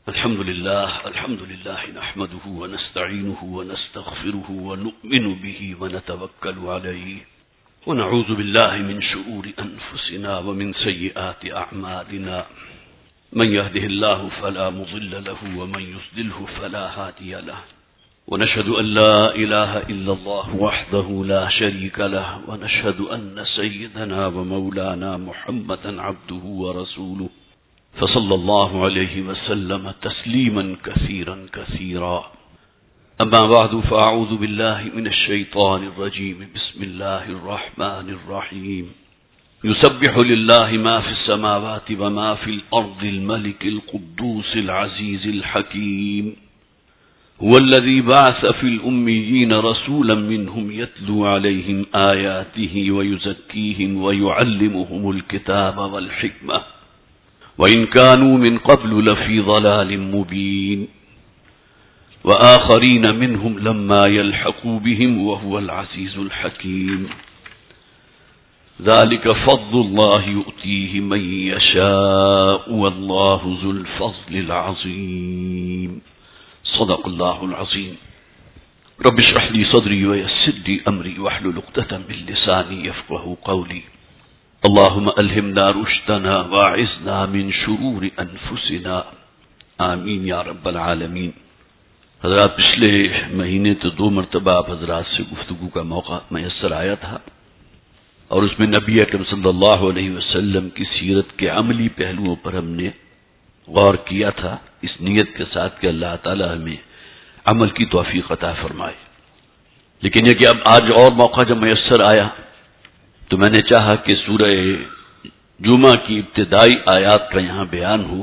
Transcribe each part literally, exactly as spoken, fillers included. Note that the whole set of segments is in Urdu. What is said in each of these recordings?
الحمد لله الحمد لله نحمده ونستعينه ونستغفره ونؤمن به ونتوكل عليه ونعوذ بالله من شرور أنفسنا ومن سيئات أعمالنا من يهده الله فلا مضل له ومن يضلل فلا هادي له ونشهد أن لا إله إلا الله وحده لا شريك له ونشهد أن سيدنا ومولانا محمدا عبده ورسوله فصلى الله عليه وسلم تسليما كثيرا كثيرا أما بعد فأعوذ بالله من الشيطان الرجيم بسم الله الرحمن الرحيم يسبح لله ما في السماوات وما في الأرض الملك القدوس العزيز الحكيم هو الذي بعث في الأميين رسولا منهم يتلو عليهم آياته ويزكيهم ويعلمهم الكتاب والحكمة وَإِن كَانُوا مِن قَبْلُ لَفِي ضَلَالٍ مُبِينٍ وَآخَرِينَ مِنْهُمْ لَمَّا يَلْحَقُوا بِهِمْ وَهُوَ الْعَزِيزُ الْحَكِيمُ ذَلِكَ فَضْلُ اللَّهِ يُؤْتِيهِ مَن يَشَاءُ وَاللَّهُ ذُو الْفَضْلِ الْعَظِيمِ صدق الله العظيم رب اشرح لي صدري ويسر لي أمري واحلل عقدة من لساني يفقهوا قولي اللهم ألهمنا رشدنا واعذنا من شرور أنفسنا آمین یا رب العالمین۔ حضرات پچھلے مہینے تو دو مرتبہ آپ حضرات سے گفتگو کا موقع میسر آیا تھا اور اس میں نبی اکرم صلی اللہ علیہ وسلم کی سیرت کے عملی پہلوؤں پر ہم نے غور کیا تھا، اس نیت کے ساتھ کہ اللہ تعالی ہمیں عمل کی توفیق عطا فرمائے۔ لیکن یہ کہ اب آج اور موقع جب میسر آیا تو میں نے چاہا کہ سورہ جمعہ کی ابتدائی آیات کا یہاں بیان ہو،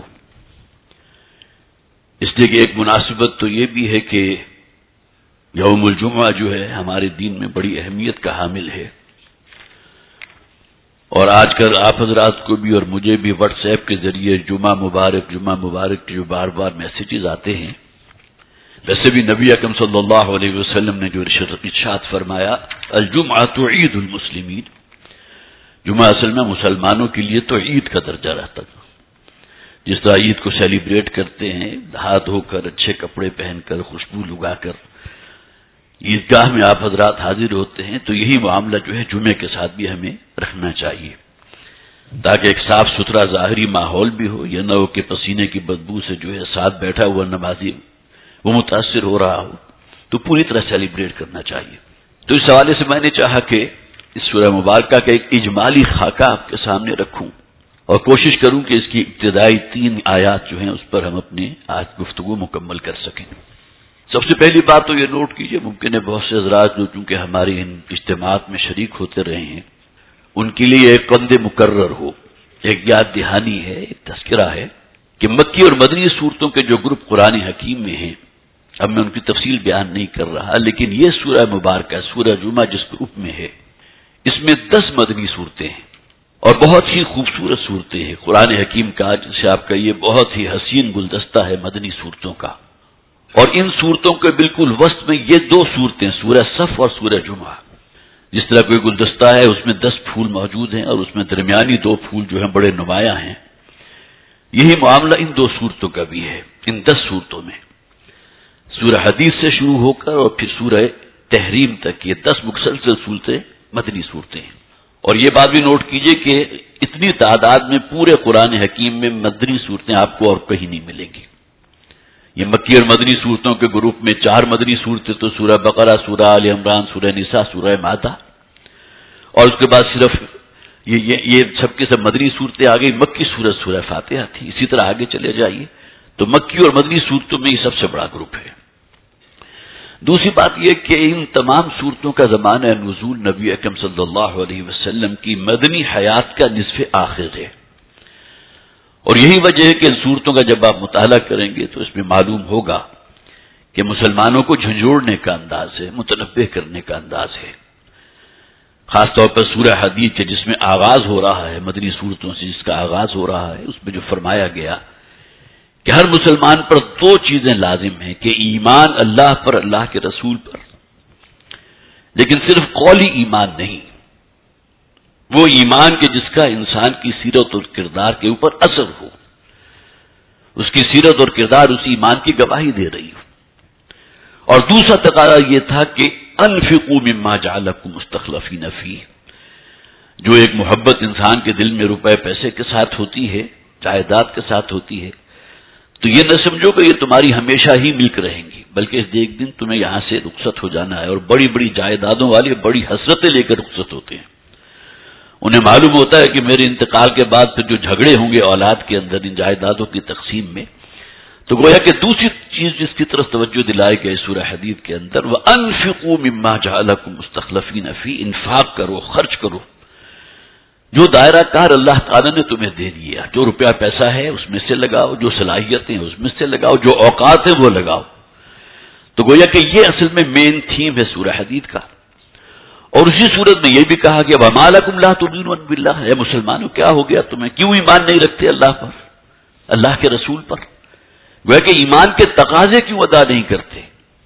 اس لیے کہ ایک مناسبت تو یہ بھی ہے کہ یوم الجمعہ جو ہے ہمارے دین میں بڑی اہمیت کا حامل ہے، اور آج کل آپ حضرات کو بھی اور مجھے بھی واٹس ایپ کے ذریعے جمعہ مبارک جمعہ مبارک کے جو بار بار میسیجز آتے ہیں، ویسے بھی نبی اکرم صلی اللہ علیہ وسلم نے جو ارشاد فرمایا الجمعۃ عید المسلمین، جمعہ اصل میں مسلمانوں کے لیے تو عید کا درجہ رہتا تھا۔ جس طرح عید کو سیلیبریٹ کرتے ہیں نہا دھو کر اچھے کپڑے پہن کر خوشبو لگا کر عیدگاہ میں آپ حضرات حاضر ہوتے ہیں، تو یہی معاملہ جو ہے جمعے کے ساتھ بھی ہمیں رکھنا چاہیے تاکہ ایک صاف ستھرا ظاہری ماحول بھی ہو، یہ نہ ہو کہ پسینے کی بدبو سے جو ہے ساتھ بیٹھا ہوا نمازی وہ متاثر ہو رہا ہو، تو پوری طرح سیلیبریٹ کرنا چاہیے۔ تو اس حوالے سے میں نے چاہا کہ اس سورہ مبارکہ کا ایک اجمالی خاکہ آپ کے سامنے رکھوں اور کوشش کروں کہ اس کی ابتدائی تین آیات جو ہیں اس پر ہم اپنے آج گفتگو مکمل کر سکیں۔ سب سے پہلی بات تو یہ نوٹ کیجئے، ممکن ہے بہت سے حضرات جو چونکہ ہماری ان اجتماعات میں شریک ہوتے رہے ہیں ان کے لیے ایک قند مقرر ہو، ایک یاد دہانی ہے، ایک تذکرہ ہے کہ مکی اور مدنی صورتوں کے جو گروپ قرآن حکیم میں ہیں، اب میں ان کی تفصیل بیان نہیں کر رہا، لیکن یہ سورہ مبارکہ سورہ جمعہ جس گروپ میں ہے اس میں دس مدنی صورتیں ہیں اور بہت ہی خوبصورت صورتیں ہیں۔ قرآن حکیم کا جسے آپ کا یہ بہت ہی حسین گلدستہ ہے مدنی صورتوں کا، اور ان صورتوں کے بالکل وسط میں یہ دو صورتیں سورہ صف اور سورہ جمعہ، جس طرح کوئی گلدستہ ہے اس میں دس پھول موجود ہیں اور اس میں درمیانی دو پھول جو ہیں بڑے نمایاں ہیں، یہی معاملہ ان دو صورتوں کا بھی ہے۔ ان دس صورتوں میں سورہ حدیث سے شروع ہو کر اور پھر سورہ تحریم تک یہ دس مسلسل صورتیں مدنی صورتیں ہیں، اور یہ بات بھی نوٹ کیجئے کہ اتنی تعداد میں پورے قرآن حکیم میں مدنی صورتیں آپ کو اور کہیں نہیں ملیں گی۔ یہ مکی اور مدنی صورتوں کے گروپ میں چار مدنی صورتیں تو سورہ بقرہ، سورہ آل عمران، سورہ نساء، سورہ مائدہ، اور اس کے بعد صرف یہ یہ, یہ سب کے سب مدنی صورتیں آ گئی۔ مکی سورت سورہ فاتحہ تھی، اسی طرح آگے چلے جائیے تو مکی اور مدنی صورتوں میں یہ سب سے بڑا گروپ ہے۔ دوسری بات یہ کہ ان تمام صورتوں کا زمانہ نزول نبی اکرم صلی اللہ علیہ وسلم کی مدنی حیات کا نصف آخر ہے، اور یہی وجہ ہے کہ ان صورتوں کا جب آپ مطالعہ کریں گے تو اس میں معلوم ہوگا کہ مسلمانوں کو جھنجھوڑنے کا انداز ہے، متنبہ کرنے کا انداز ہے۔ خاص طور پر سورہ حدید کے جس میں آغاز ہو رہا ہے مدنی صورتوں سے، جس کا آغاز ہو رہا ہے، اس میں جو فرمایا گیا کہ ہر مسلمان پر دو چیزیں لازم ہیں، کہ ایمان اللہ پر، اللہ کے رسول پر، لیکن صرف قولی ایمان نہیں، وہ ایمان کے جس کا انسان کی سیرت اور کردار کے اوپر اثر ہو، اس کی سیرت اور کردار اسی ایمان کی گواہی دے رہی ہو. اور دوسرا تقاضا یہ تھا کہ انفقوا مما جعلکم مستخلفین فیہ. جو ایک محبت انسان کے دل میں روپے پیسے کے ساتھ ہوتی ہے، جائیداد کے ساتھ ہوتی ہے، تو یہ نہ سمجھو کہ یہ تمہاری ہمیشہ ہی ملک رہیں گی، بلکہ ایک دن تمہیں یہاں سے رخصت ہو جانا ہے. اور بڑی بڑی جائیدادوں والے بڑی حسرتیں لے کر رخصت ہوتے ہیں. انہیں معلوم ہوتا ہے کہ میرے انتقال کے بعد پھر جو جھگڑے ہوں گے اولاد کے اندر ان جائیدادوں کی تقسیم میں، تو گویا کہ دوسری چیز جس کی طرف توجہ دلائی گئی سورہ حدید کے اندر، وَأَنفِقُوا مِمَّا جَعَلَكُمْ مُسْتَخْلَفِينَ فِيهِ، انفاق کرو، خرچ کرو جو دائرہ کار اللہ تعالیٰ نے تمہیں دے دیا. جو روپیہ پیسہ ہے اس میں سے لگاؤ، جو صلاحیتیں اس میں سے لگاؤ، جو اوقات ہیں وہ لگاؤ. تو گویا کہ یہ اصل میں مین تھیم ہے سورہ حدید کا. اور اسی صورت میں یہ بھی کہا کہ وَمَا لَكُمْ لَا تُؤْمِنُونَ بِاللَّهِ، اے مسلمانوں کیا ہو گیا تمہیں، کیوں ایمان نہیں رکھتے اللہ پر، اللہ کے رسول پر؟ گویا کہ ایمان کے تقاضے کیوں ادا نہیں کرتے؟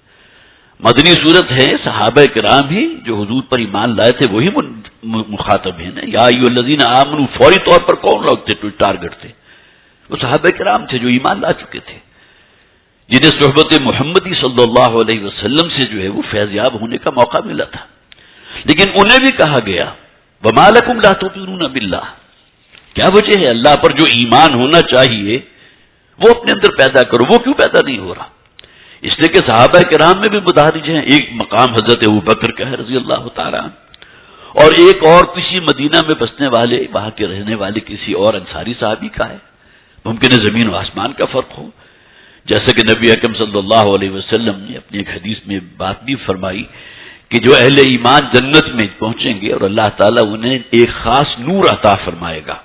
مدنی صورت ہے، صحابہ کرام ہی جو حضور پر ایمان لائے تھے وہی مخاطب ہیں نا. یا ایھا الذین آمنوا فوری طور پر کون لوگ تھے ٹارگٹ تھے؟ وہ صحابہ کرام تھے جو ایمان لا چکے تھے، جنہیں صحبت محمدی صلی اللہ علیہ وسلم سے جو ہے وہ فیض یاب ہونے کا موقع ملا تھا. لیکن انہیں بھی کہا گیا وَمَا لَكُمْ لَا تُؤْمِنُونَ بِاللَّهِ، کیا وجہ ہے اللہ پر جو ایمان ہونا چاہیے وہ اپنے اندر پیدا کرو، وہ کیوں پیدا نہیں ہو رہا؟ اس لیے کہ صحابہ کرام میں بھی مدارج ہیں. ایک مقام حضرت ابوبکر کا ہے رضی اللہ تعالیٰ عنہ، اور ایک اور کسی مدینہ میں بسنے والے وہاں کے رہنے والے کسی اور انصاری صحابی کا ہے. ممکن ہے زمین و آسمان کا فرق ہو. جیسا کہ نبی اکرم صلی اللہ علیہ وسلم نے اپنی ایک حدیث میں بات بھی فرمائی کہ جو اہل ایمان جنت میں پہنچیں گے اور اللہ تعالیٰ انہیں ایک خاص نور عطا فرمائے گا،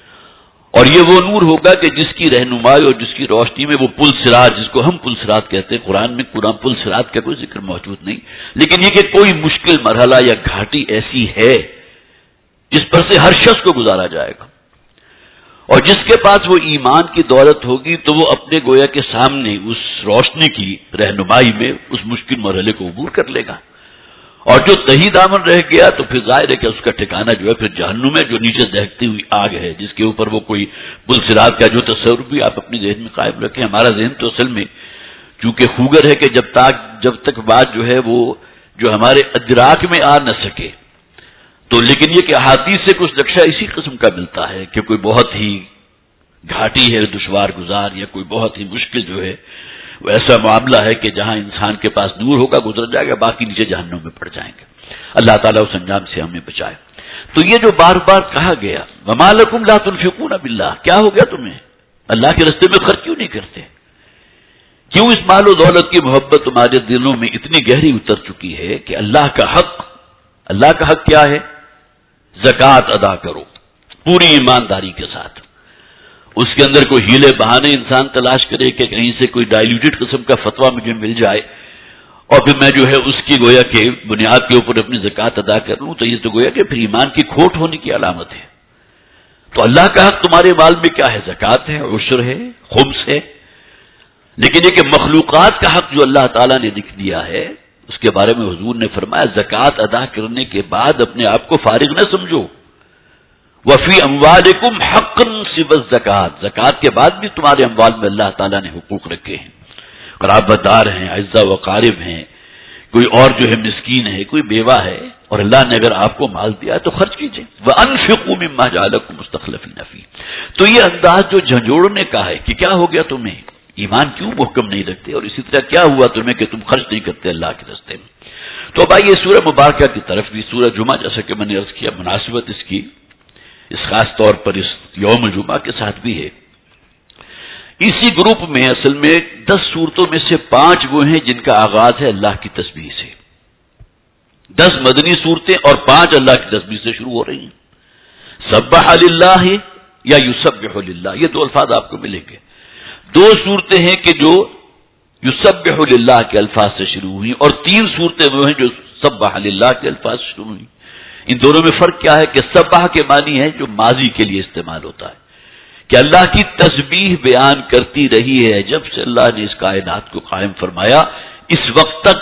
اور یہ وہ نور ہوگا کہ جس کی رہنمائی اور جس کی روشنی میں وہ پل صراط، جس کو ہم پل صراط کہتے ہیں، قرآن میں قرآن پل صراط کا کوئی ذکر موجود نہیں، لیکن یہ کہ کوئی مشکل مرحلہ یا گھاٹی ایسی ہے جس پر سے ہر شخص کو گزارا جائے گا، اور جس کے پاس وہ ایمان کی دولت ہوگی تو وہ اپنے گویا کے سامنے اس روشنی کی رہنمائی میں اس مشکل مرحلے کو عبور کر لے گا. اور جو تہی دامن رہ گیا تو پھر ظاہر ہے کہ اس کا ٹھکانہ جو ہے پھر جہنم ہے، جو نیچے دہکتی ہوئی آگ ہے، جس کے اوپر وہ کوئی پل صراط کا جو تصور بھی آپ اپنی ذہن میں قائم رکھیں. ہمارا ذہن تو اصل میں چونکہ خوگر ہے کہ جب تک جب تک بات جو ہے وہ جو ہمارے ادراک میں آ نہ سکے، تو لیکن یہ کہ احادیث سے کچھ نقشہ اسی قسم کا ملتا ہے کہ کوئی بہت ہی گھاٹی ہے، دشوار گزار، یا کوئی بہت ہی مشکل جو ہے وہ ایسا معاملہ ہے کہ جہاں انسان کے پاس نور ہوگا گزر جائے گا، باقی نیچے جہنم میں پڑ جائیں گے. اللہ تعالیٰ اس انجام سے ہمیں بچائے. تو یہ جو بار بار کہا گیا وَمَا لَكُمْ لَا تُنْفِقُونَ بِاللَّهِ، کیا ہو گیا تمہیں، اللہ کے راستے میں خرچ کیوں نہیں کرتے؟ کیوں اس مال و دولت کی محبت تمہارے دلوں میں اتنی گہری اتر چکی ہے کہ اللہ کا حق، اللہ کا حق کیا ہے؟ زکوٰۃ ادا کرو پوری ایمانداری کے ساتھ. اس کے اندر کوئی ہیلے بہانے انسان تلاش کرے کہ کہیں سے کوئی ڈائلیوٹڈ قسم کا فتویٰ مجھے مل جائے اور پھر میں جو ہے اس کی گویا کہ بنیاد کے اوپر اپنی زکوٰۃ ادا کر لوں، تو یہ تو گویا کہ پھر ایمان کی کھوٹ ہونے کی علامت ہے. تو اللہ کا حق تمہارے مال میں کیا ہے؟ زکوٰۃ ہے، عشر ہے، خمس ہے. لیکن یہ کہ مخلوقات کا حق جو اللہ تعالیٰ نے لکھ دیا ہے اس کے بارے میں حضور نے فرمایا زکوٰۃ ادا کرنے کے بعد اپنے آپ کو فارغ نہ سمجھو. وفی اموالکم حقا سوی الزکوٰۃ، زکوٰۃ کے بعد بھی تمہارے اموال میں اللہ تعالیٰ نے حقوق رکھے ہیں. قرابت دار ہیں، اعزا و قارب ہیں، کوئی اور جو ہے مسکین ہے، کوئی بیوہ ہے، اور اللہ نے اگر آپ کو مال دیا تو خرچ کیجیے. وانفقوا مما جعلکم مستخلفین فیہ. تو یہ انداز جو جھنجھوڑنے کا ہے کہ کیا ہو گیا تمہیں، ایمان کیوں محکم نہیں رکھتے، اور اسی طرح کیا ہوا تمہیں کہ تم خرچ نہیں کرتے اللہ کے راستے میں. تو اب آئیے سورہ مبارکہ کی طرف بھی. سورہ جمعہ جیسا کہ میں نے عرض کیا مناسبت اس کی اس خاص طور پر اس یوم جمعہ کے ساتھ بھی ہے. اسی گروپ میں اصل میں دس صورتوں میں سے پانچ وہ ہیں جن کا آغاز ہے اللہ کی تسبیح سے. دس مدنی صورتیں اور پانچ اللہ کی تسبیح سے شروع ہو رہی ہیں. سبح للہ یا یسبح للہ، یہ دو الفاظ آپ کو ملیں گے. دو صورتیں ہیں کہ جو یسبح للہ کے الفاظ سے شروع ہوئی، اور تین صورتیں وہ ہیں جو سبح للہ کے الفاظ سے شروع ہوئی. ان دونوں میں فرق کیا ہے کہ سبح کے معنی ہے جو ماضی کے لیے استعمال ہوتا ہے، کہ اللہ کی تسبیح بیان کرتی رہی ہے جب سے اللہ نے اس کائنات کو قائم فرمایا، اس وقت تک،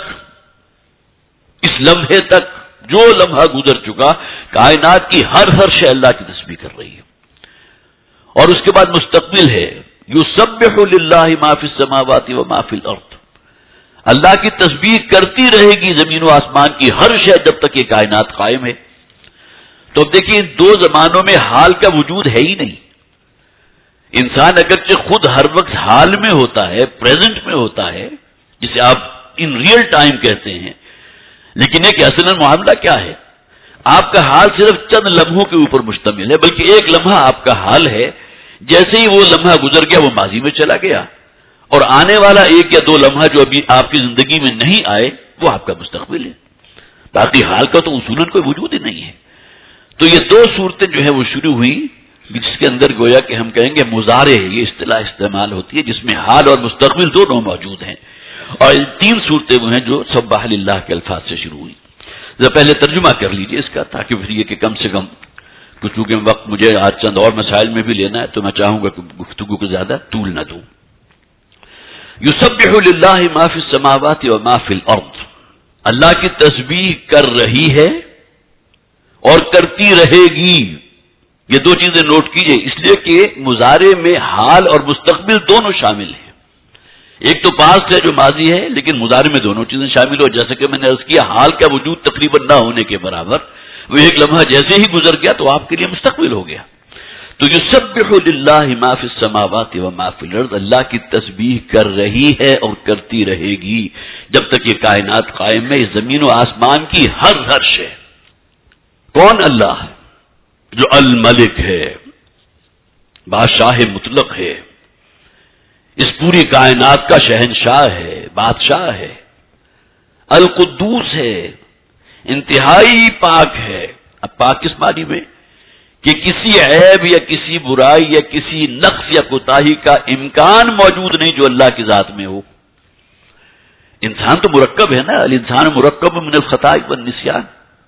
اس لمحے تک، جو لمحہ گزر چکا، کائنات کی ہر ہر شے اللہ کی تسبیح کر رہی ہے. اور اس کے بعد مستقبل ہے یسبح للہ ما فی السماوات و ما فی الارض، اللہ کی تسبیح کرتی رہے گی زمین و آسمان کی ہر شے جب تک یہ کائنات قائم ہے۔ تو اب دیکھیے ان دو زمانوں میں حال کا وجود ہے ہی نہیں۔ انسان اگرچہ خود ہر وقت حال میں ہوتا ہے، پریزنٹ میں ہوتا ہے، جسے آپ ان ریئل ٹائم کہتے ہیں، لیکن یہ کہ اصلاً معاملہ کیا ہے؟ آپ کا حال صرف چند لمحوں کے اوپر مشتمل ہے، بلکہ ایک لمحہ آپ کا حال ہے، جیسے ہی وہ لمحہ گزر گیا وہ ماضی میں چلا گیا، اور آنے والا ایک یا دو لمحہ جو ابھی آپ کی زندگی میں نہیں آئے وہ آپ کا مستقبل ہے۔ باقی حال کا تو اصولاً کوئی وجود ہی نہیں ہے۔ تو یہ دو صورتیں جو ہیں وہ شروع ہوئی، جس کے اندر گویا کہ ہم کہیں گے مضارع، یہ اصطلاح استعمال ہوتی ہے جس میں حال اور مستقبل دونوں موجود ہیں، اور تین صورتیں وہ ہیں جو سبح للہ کے الفاظ سے شروع ہوئی۔ ذرا پہلے ترجمہ کر لیجئے اس کا، تاکہ پھر یہ کہ کم سے کم کچھ، چونکہ وقت مجھے آج چند اور مسائل میں بھی لینا ہے تو میں چاہوں گا کہ گفتگو کو زیادہ طول نہ دوں۔ یسبح للہ ما فی السماوات و ما فی الارض، اللہ کی تسبیح کر رہی ہے اور کرتی رہے گی۔ یہ دو چیزیں نوٹ کیجئے، اس لیے کہ مضارع میں حال اور مستقبل دونوں شامل ہیں۔ ایک تو پاسٹ ہے جو ماضی ہے، لیکن مضارع میں دونوں چیزیں شامل ہو، جیسے کہ میں نے عرض کیا حال کا وجود تقریباً نہ ہونے کے برابر، وہ ایک لمحہ جیسے ہی گزر گیا تو آپ کے لیے مستقبل ہو گیا۔ تو یسبح للہ ما فی السماوات و ما فی الارض، اللہ کی تسبیح کر رہی ہے اور کرتی رہے گی جب تک یہ کائنات قائم ہے، اس زمین و آسمان کی ہر ہر شے۔ کون؟ اللہ جو الملک ہے، بادشاہ مطلق ہے، اس پوری کائنات کا شہنشاہ ہے، بادشاہ ہے، القدوس ہے، انتہائی پاک ہے۔ اب پاک کس معنی میں؟ کہ کسی عیب یا کسی برائی یا کسی نقص یا کوتاہی کا امکان موجود نہیں جو اللہ کی ذات میں ہو۔ انسان تو مرکب ہے نا، الانسان مرکب من الخطاء والنسیان،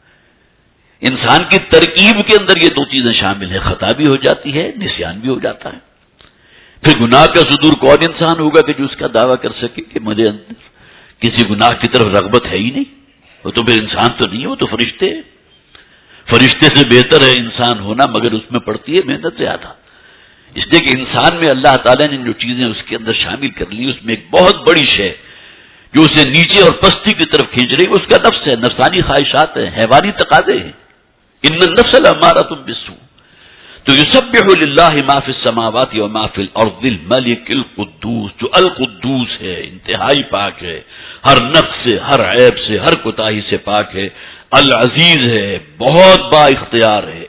انسان کی ترکیب کے اندر یہ دو چیزیں شامل ہیں، خطا بھی ہو جاتی ہے، نسیان بھی ہو جاتا ہے۔ پھر گناہ کا صدور کون انسان ہوگا کہ جو اس کا دعویٰ کر سکے کہ مجھے اندر کسی گناہ کی طرف رغبت ہے ہی نہیں؟ وہ تو پھر انسان تو نہیں ہے، وہ تو فرشتے ہیں۔ فرشتے سے بہتر ہے انسان ہونا، مگر اس میں پڑتی ہے محنت زیادہ، اس لیے کہ انسان میں اللہ تعالیٰ نے جو چیزیں اس کے اندر شامل کر لی، اس میں ایک بہت بڑی شے جو اسے نیچے اور پستی کی طرف کھینچ رہی ہے، اس کا نفس ہے، نفسانی خواہشات ہیں، حیوانی تقاضے ہیں۔ ان النفس لامارۃ بالسوء۔ تو یسبح للہ ما فی السماوات و ما فی الارض الملک القدوس، جو القدوس ہے، انتہائی پاک ہے، ہر نقص سے، ہر عیب سے، ہر کوتاہی سے پاک ہے، العزیز ہے، بہت با اختیار ہے۔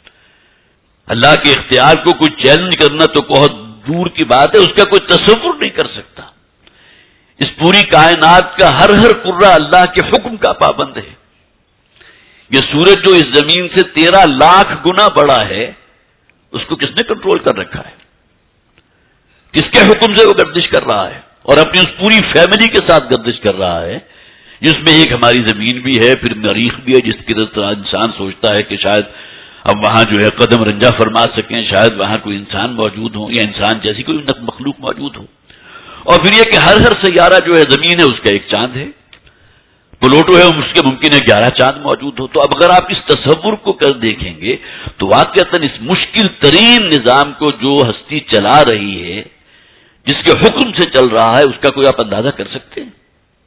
اللہ کے اختیار کو کوئی چیلنج کرنا تو بہت دور کی بات ہے، اس کا کوئی تصور نہیں کر سکتا۔ اس پوری کائنات کا ہر ہر کرہ اللہ کے حکم کا پابند ہے۔ یہ سورج جو اس زمین سے تیرہ لاکھ گنا بڑا ہے، اس کو کس نے کنٹرول کر رکھا ہے؟ کس کے حکم سے وہ گردش کر رہا ہے؟ اور اپنی اس پوری فیملی کے ساتھ گردش کر رہا ہے، جس میں ایک ہماری زمین بھی ہے، پھر مریخ بھی ہے، جس کی طرح انسان سوچتا ہے کہ شاید اب وہاں جو ہے قدم رنجہ فرما سکیں، شاید وہاں کوئی انسان موجود ہو یا انسان جیسی کوئی مخلوق موجود ہو۔ اور پھر یہ کہ ہر ہر سیارہ جو ہے زمین ہے اس کا ایک چاند ہے، پلوٹو ہے اس کے ممکن ہے گیارہ چاند موجود ہو۔ تو اب اگر آپ اس تصور کو کر دیکھیں گے تو واقعتاً اس مشکل ترین نظام کو جو ہستی چلا رہی ہے، جس کے حکم سے چل رہا ہے، اس کا کوئی آپ اندازہ کر سکتے ہیں؟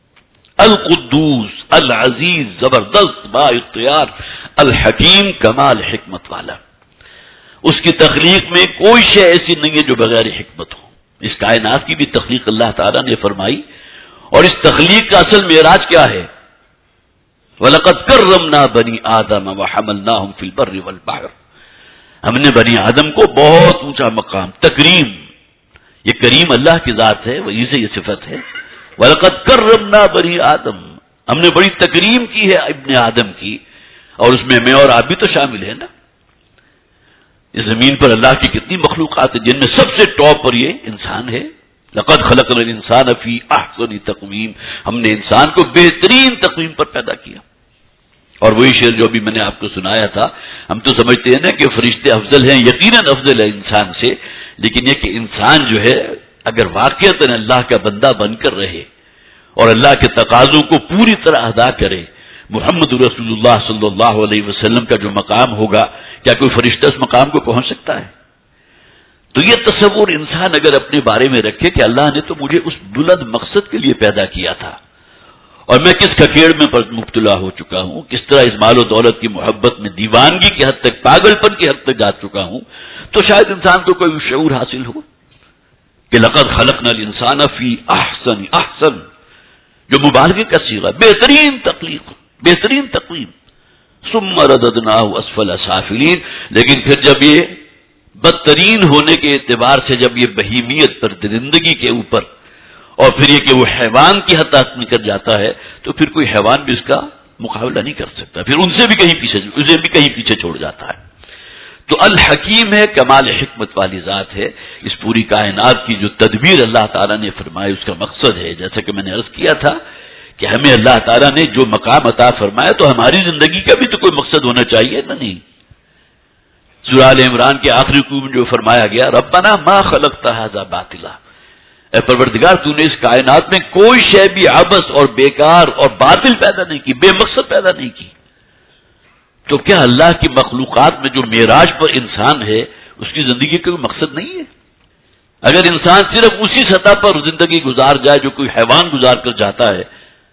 القدوس، العزیز، زبردست، با اختیار، الحکیم، کمال حکمت والا۔ اس کی تخلیق میں کوئی شے ایسی نہیں ہے جو بغیر حکمت ہو۔ اس کائنات کی بھی تخلیق اللہ تعالیٰ نے فرمائی، اور اس تخلیق کا اصل معراج کیا ہے؟ وَلَقَدْ كَرَّمْنَا بَنِي آدَمَ وَحَمَلْنَاهُمْ فِي الْبَرِّ وَالْبَحْرِ، ہم نے بنی آدم کو بہت اونچا مقام، تکریم، یہ کریم اللہ کی ذات ہے، وہی سے یہ صفت ہے۔ وَلَقَدْ كَرَّمْنَا بَنِي آدَم، ہم نے بڑی تکریم کی ہے ابن آدم کی، اور اس میں میں اور آپ بھی تو شامل ہے نا۔ اس زمین پر اللہ کی کتنی مخلوقات ہیں، جن میں سب سے ٹاپ پر یہ انسان ہے۔ لقد خلقنا الانسان فی احسن تقویم، ہم نے انسان کو بہترین تقویم پر پیدا کیا۔ اور وہی شعر جو ابھی میں نے آپ کو سنایا تھا، ہم تو سمجھتے ہیں نا کہ فرشتے افضل ہیں، یقیناً افضل ہے انسان سے، لیکن یہ کہ انسان جو ہے اگر واقعتاً اللہ کا بندہ بن کر رہے اور اللہ کے تقاضوں کو پوری طرح ادا کرے، محمد رسول اللہ صلی اللہ علیہ وسلم کا جو مقام ہوگا، کیا کوئی فرشتہ اس مقام کو پہنچ سکتا ہے؟ تو یہ تصور انسان اگر اپنے بارے میں رکھے کہ اللہ نے تو مجھے اس بلند مقصد کے لیے پیدا کیا تھا، اور میں کس ککیڑ میں مبتلا ہو چکا ہوں، کس طرح اس مال و دولت کی محبت میں دیوانگی کی حد تک، پاگل پن کی حد تک جا چکا ہوں، تو شاید انسان کو کوئی شعور حاصل ہو کہ لقد خلقنا الانسان فی احسن احسن، جو مبالغے کا صیغہ، بہترین تخلیق، بہترین تقویم، ثم رددناہ اسفل سافلین، لیکن پھر جب یہ بدترین ہونے کے اعتبار سے جب یہ بہیمیت پر درندگی کے اوپر، اور پھر یہ کہ وہ حیوان کی حد تک نکل جاتا ہے، تو پھر کوئی حیوان بھی اس کا مقابلہ نہیں کر سکتا، پھر ان سے بھی کہیں پیچھے، اسے بھی کہیں پیچھے چھوڑ جاتا ہے۔ تو الحکیم ہے، کمال حکمت والی ذات ہے۔ اس پوری کائنات کی جو تدبیر اللہ تعالیٰ نے فرمائی اس کا مقصد ہے، جیسا کہ میں نے عرض کیا تھا کہ ہمیں اللہ تعالیٰ نے جو مقام عطا فرمایا تو ہماری زندگی کا بھی تو کوئی مقصد ہونا چاہیے نا؟ نہیں۔ سورہ آل عمران کے آخری رکوع میں جو فرمایا گیا، ربنا ما خلقت ھذا باطلا، اے پروردگار تو نے اس کائنات میں کوئی شے بھی عبث اور بیکار اور باطل پیدا نہیں کی، بے مقصد پیدا نہیں کی۔ تو کیا اللہ کی مخلوقات میں جو معراج پر انسان ہے اس کی زندگی کا کوئی مقصد نہیں ہے؟ اگر انسان صرف اسی سطح پر زندگی گزار جائے جو کوئی حیوان گزار کر جاتا ہے،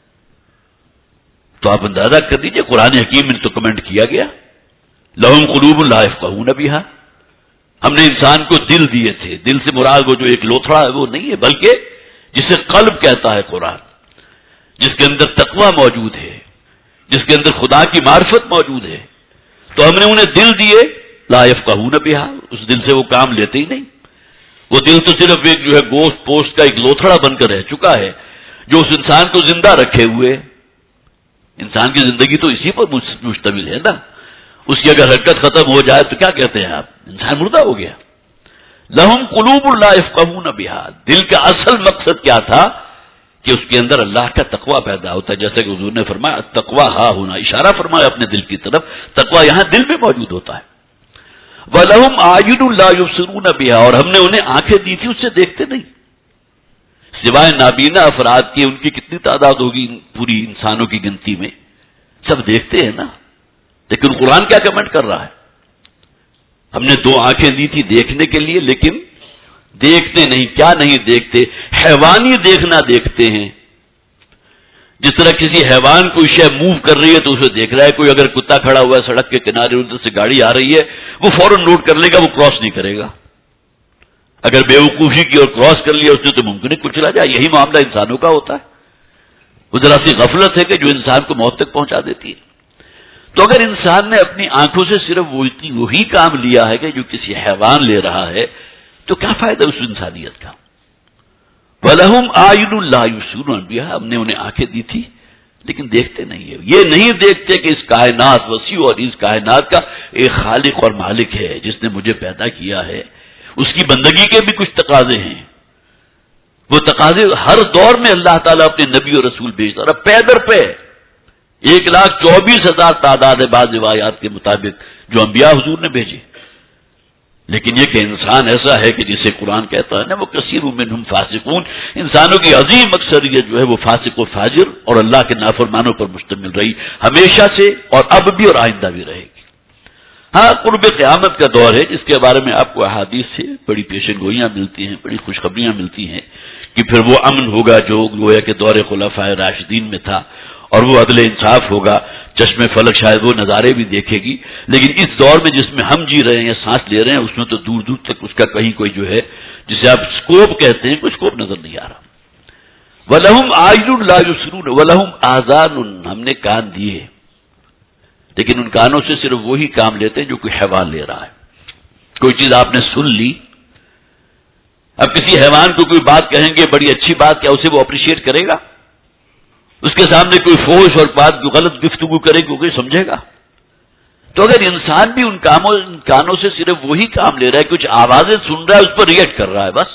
تو آپ اندازہ کر دیجئے، قرآن حکیم میں تو کمنٹ کیا گیا، لہم قلوب لا یفقہون بہا، ہم نے انسان کو دل دیے تھے۔ دل سے مراد وہ جو ایک لوتھڑا ہے وہ نہیں ہے، بلکہ جسے قلب کہتا ہے قرآن، جس کے اندر تقوی موجود ہے، جس کے اندر خدا کی معرفت موجود ہے، تو ہم نے انہیں دل دیے، لا یفقہون بہا، اس دل سے وہ کام لیتے ہی نہیں۔ وہ دل تو صرف ایک جو ہے گوشت پوشت کا ایک لوتھڑا بن کر رہ چکا ہے، جو اس انسان کو زندہ رکھے ہوئے۔ انسان کی زندگی تو اسی پر مشتمل ہے نا، اس کی اگر حرکت ختم ہو جائے تو کیا کہتے ہیں آپ؟ انسان مردہ ہو گیا۔ لہم قلوب لا یفقہون بہا، دل کا اصل مقصد کیا تھا کہ اس کے اندر اللہ کا تقوی پیدا ہوتا ہے، جیسا کہ حضور نے فرمایا تقوی ہا ہونا، اشارہ فرمایا اپنے دل کی طرف، تقوی یہاں دل میں موجود ہوتا ہے۔ وَلَهُمْ أَعْيُنٌ لَا يُبْصِرُونَ بِهَا، اور ہم نے انہیں آنکھیں دی تھی، اس سے دیکھتے نہیں، سوائے نابینا افراد کی، ان کی کتنی تعداد ہوگی پوری انسانوں کی گنتی میں، سب دیکھتے ہیں نا، لیکن قرآن کیا کمنٹ کر رہا ہے؟ ہم نے دو آنکھیں دی تھی دیکھنے کے لیے، لیکن دیکھتے نہیں۔ کیا نہیں دیکھتے؟ حیوانی دیکھنا دیکھتے ہیں۔ جس طرح کسی حیوان کوئی شے موو کر رہی ہے تو اسے دیکھ رہا ہے، کوئی اگر کتا کھڑا ہوا ہے سڑک کے کنارے، ادھر سے گاڑی آ رہی ہے، وہ فوراً نوٹ کر لے گا، وہ کراس نہیں کرے گا۔ اگر بے وقوفی کی اور کراس کر لیا اس نے تو ممکن ہے کچھ چلا جائے۔ یہی معاملہ انسانوں کا ہوتا ہے، وہ ذرا سی غفلت ہے کہ جو انسان کو موت تک پہنچا دیتی ہے۔ تو اگر انسان نے اپنی آنکھوں سے صرف وہی کام لیا ہے کہ جو کسی حیوان لے رہا ہے، تو کیا فائدہ اس انسانیت کا؟ وَلَهُمْ أَعْيُنٌ لَا يُبْصِرُونَ بِهَا، ہم نے انہیں آنکھیں دی تھی لیکن دیکھتے نہیں ہے۔ یہ نہیں دیکھتے کہ اس کائنات وسیع اور اس کائنات کا ایک خالق اور مالک ہے جس نے مجھے پیدا کیا ہے، اس کی بندگی کے بھی کچھ تقاضے ہیں۔ وہ تقاضے ہر دور میں اللہ تعالیٰ اپنے نبی اور رسول بھیجتا رہا، پے در پہ۔ ایک لاکھ چوبیس ہزار تعداد ہے بعض روایات کے مطابق جو انبیاء حضور نے بھیجے، لیکن یہ کہ انسان ایسا ہے کہ جسے قرآن کہتا ہے نا وہ کثیر منہم فاسقون، انسانوں کی عظیم اکثریت جو ہے وہ فاسق و فاجر اور اللہ کے نافرمانوں پر مشتمل رہی ہمیشہ سے، اور اب بھی اور آئندہ بھی رہے گی۔ ہاں، قرب قیامت کا دور ہے جس کے بارے میں آپ کو احادیث سے بڑی پیشن گوئیاں ملتی ہیں، بڑی خوشخبریاں ملتی ہیں کہ پھر وہ امن ہوگا جو گویا کہ دور خلفائے راشدین میں تھا، اور وہ عدل انصاف ہوگا، چشم فلک شاید وہ نظارے بھی دیکھے گی، لیکن اس دور میں جس میں ہم جی رہے ہیں، سانس لے رہے ہیں، اس میں تو دور دور تک اس کا کہیں کوئی جو ہے جسے آپ سکوپ کہتے ہیں، کوئی سکوپ نظر نہیں آ رہا۔ وَلَهُمْ أَعْيُنٌ لَا يُبْصِرُونَ وَلَهُمْ آذَانٌ، ہم نے کان دیے، لیکن ان کانوں سے صرف وہی کام لیتے ہیں جو کوئی حیوان لے رہا ہے۔ کوئی چیز آپ نے سن لی، اب کسی حیوان کو کوئی بات کہیں گے بڑی اچھی بات، کیا اسے وہ اپریشیٹ کرے گا؟ اس کے سامنے کوئی فوش اور بات غلط گفتگو کرے گی کوئی سمجھے گا؟ تو اگر انسان بھی ان کاموں ان کانوں سے صرف وہی کام لے رہا ہے، کچھ آوازیں سن رہا ہے، اس پر ریئیکٹ کر رہا ہے، بس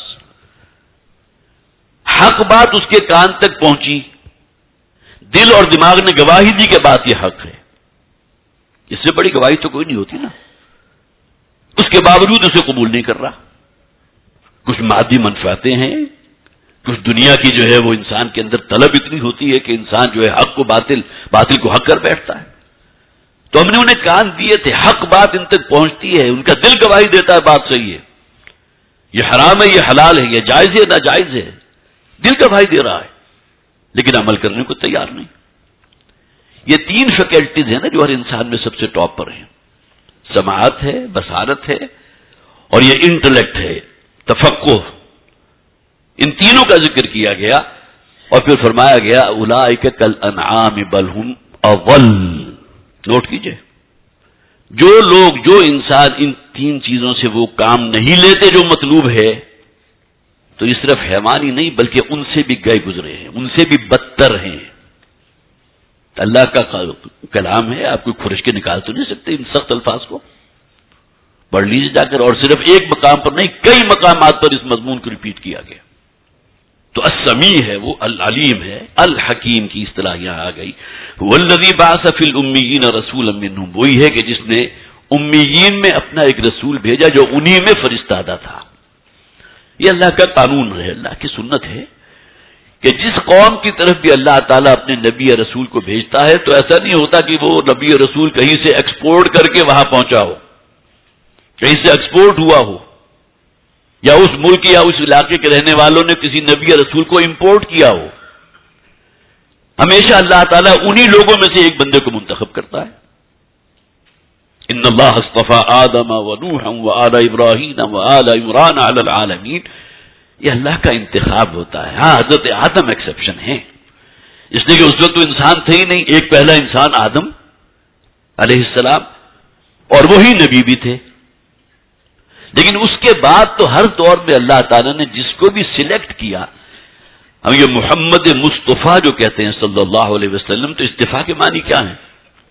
حق بات اس کے کان تک پہنچی، دل اور دماغ نے گواہی دی کہ بات یہ حق ہے، اس سے بڑی گواہی تو کوئی نہیں ہوتی نا، اس کے باوجود اسے قبول نہیں کر رہا۔ کچھ مادی منفعتیں ہیں، کچھ دنیا کی جو ہے وہ انسان کے اندر طلب اتنی ہوتی ہے کہ انسان جو ہے حق کو باطل، باطل کو حق کر بیٹھتا ہے۔ تو ہم نے انہیں کان دیے تھے، حق بات ان تک پہنچتی ہے، ان کا دل گواہی دیتا ہے بات صحیح ہے، یہ حرام ہے، یہ حلال ہے، یہ جائز ہے، ناجائز ہے، دل کا بھائی دے رہا ہے لیکن عمل کرنے کو تیار نہیں۔ یہ تین فیکلٹیز ہیں نا جو ہر انسان میں سب سے ٹاپ پر ہیں، سماعت ہے، بصارت ہے اور یہ انٹلیکٹ ہے، تفقہ۔ ان تینوں کا ذکر کیا گیا اور پھر فرمایا گیا اولئک کالانعام بل ہم اضل۔ نوٹ کیجئے، جو لوگ، جو انسان ان تین چیزوں سے وہ کام نہیں لیتے جو مطلوب ہے، تو یہ صرف حیوان ہی نہیں بلکہ ان سے بھی گئے گزرے ہیں، ان سے بھی بدتر ہیں۔ اللہ کا کلام ہے، آپ کوئی کھرش کے نکال تو نہیں سکتے ان سخت الفاظ کو، پڑھ لیجیے جا کر، اور صرف ایک مقام پر نہیں کئی مقامات پر اس مضمون کو ریپیٹ کیا گیا۔ تو السمیع ہے وہ، العلیم ہے، الحکیم کی اصطلاح یہاں آ گئی۔ والذی بعث فی الامیین رسولا منہم، وہی ہے کہ جس نے امیین میں اپنا ایک رسول بھیجا جو انہی میں فرستادہ تھا۔ یہ اللہ کا قانون ہے، اللہ کی سنت ہے کہ جس قوم کی طرف بھی اللہ تعالیٰ اپنے نبی یا رسول کو بھیجتا ہے تو ایسا نہیں ہوتا کہ وہ نبی یا رسول کہیں سے ایکسپورٹ کر کے وہاں پہنچا ہو، کہیں سے ایکسپورٹ ہوا ہو، یا اس ملک یا اس علاقے کے رہنے والوں نے کسی نبی یا رسول کو امپورٹ کیا ہو۔ ہمیشہ اللہ تعالیٰ انہی لوگوں میں سے ایک بندے کو منتخب کرتا ہے۔ ان اللہ اصطفى آدم ونوحا وآل ابراہیم وآل عمران علی العالمین، یہ اللہ کا انتخاب ہوتا ہے۔ ہاں حضرت آدم ایکسیپشن ہے، اس لیے کہ اس وقت تو انسان تھے ہی نہیں، ایک پہلا انسان آدم علیہ السلام اور وہی نبی بھی تھے، لیکن اس کے بعد تو ہر دور میں اللہ تعالیٰ نے جس کو بھی سلیکٹ کیا، ہم یہ محمد مصطفیٰ جو کہتے ہیں صلی اللہ علیہ وسلم، تو استفاء کے معنی کیا ہے؟